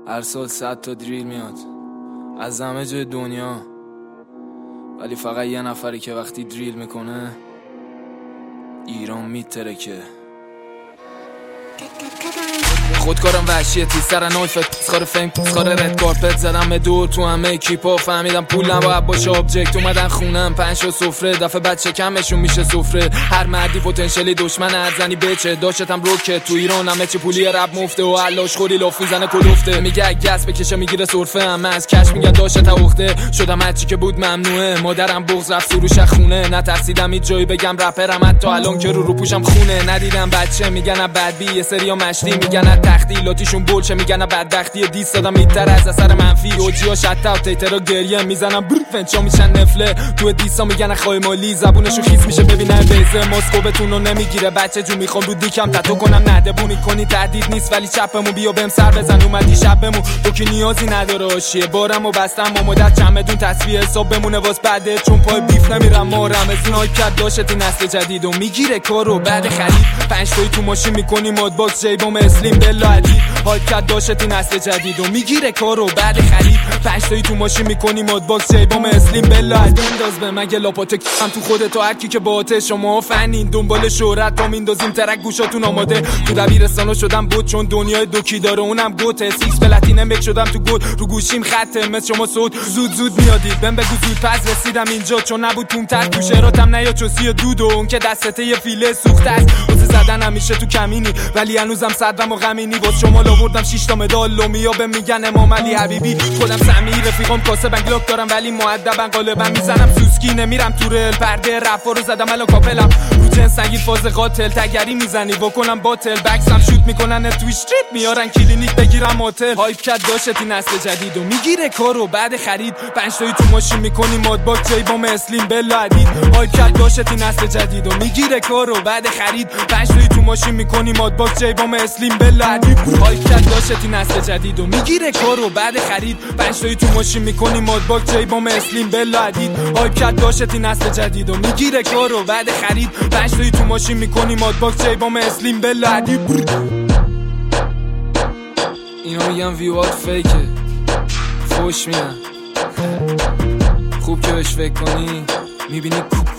هر سال 100 تا دریل میاد از همه جای دنیا، ولی فقط یه نفری که وقتی دریل میکنه ایران میترکه. خودکارم وحشیه تیستر نویفت تسخار فیم تسخار رد کارپت زدم به دور تو همه اکیپا، فهمیدم پول نباید باشه آبجکت. اومدن خونم 5 تا سفره، دفعه بعد شکمشون میشه سفره. هر مردی پتانسیلی دشمن هر زنی بچه، داشتم روکت تو ایران همه چی پولی رب مفته و علاش خوری لاف میزنه کلفته. میگه اگه گس بکشه میگیره سرفه، همه از کش میگه داشت تاخته. شدم هرچی که بود ممنوعه، مادرم بغض رفت سروش خونه. نترسیدم هیچ جایی بگم رپرم، حتی الان که رو پوشم خونه. ندیدم بچه میگن بد بی، یه سریا مشتی میگن تختی، لاتیشون بولچه میگن بدبختی. دیس دادم میتر از اثر منفی، اوجیا شتا و تیترا گریه میزنم بر فنچا میشن نفله. تو دیسا میگن خای مالی، زبونشو خیس میشه ببینن بیزه. مسکو بتونو نمیگیره بچه جو، میخوام رو دیکم تتو کنم ندبونی کنی. تهدید نیست ولی چپمون بیا بهم سر بزن. اومدی شبمون تو که نیازی نداره آشیه، بارمو بستم و مدت چمدون تصویه حساب بمونه واس بعده، چون پای بیف نمیرم مارم. از این هایکت داشتی نسل جدید و میگیره کارو بعد خرید. 5 تایی تو ماشین میکنی ماد باکس جیبم اسلیم بلا عدید. هایکت داشتی نسل جدید و میگیره کارو بعد خرید. 5 تایی تو ماشین میکنی ماد باکس جیبم اسلیم بلا عدید. انداز به مگه لاپات هم تو خودت و هر کی که باته. شما فنین دنبال شهرت تا میندازیم ترک گوشاتون آماده. تو دبیرستانو شدم بود چون دنیای دوکی داره اونم گوته. سیکس پلاتینم بک شدم تو گود رو گوشیم خطه مثل شما صوت زود میادید. بهم بگو زود پس رسیدم اینجا چون نبود توم تر تو شعراتم نیا چوسی دود و اون که دستته یه فیله سوخته است. واسه زدن همیشه تو کمینی ولی هنوزم صدرم و غمینی. واسه شما آوردم 6 تا مدال لومیا به میگن امام علی حبیبی. خودم سمی رفیقم کاسه بنگلاک دارم ولی مؤدبن غالبا میزنم سوسکی نمیرم تو رل. پرده رفا رو زدم الان کاپلم رو جنس نگیر فاز قاتل. تگری میزنی بکنم باتل بکسم شوت میکنن تو استریت میارن کلینیک بگیرم هتل. هایپ کد داشتی نسل جدید و میگیره کارو بعد خرید. 5 تایی تو ماشین میکنی ماد باکس جیبم اسلیم بلا عدید. هایپ کد داشتی نسل جدید و میگیره کارو بعد خرید. 5 تایی تو ماشین میکنی ماد باکس جیبم اسلیم بلا عدید. هایپ کد داشتی نسل جدید و میگیره کارو بعد خرید. 5 تایی تو ماشین میکنی ماد باکس جیبم اسلیم بلا عدید. هایپ کد داشتی نسل جدید و میگیره کارو بعد خرید. 5 تایی تو ماشین میکنی ماد باکس جیبم اسلیم بلا عدید. اینا میگن ویوات فیکه فوش میدن، خوب که بهش فکر کنی میبینی کوپ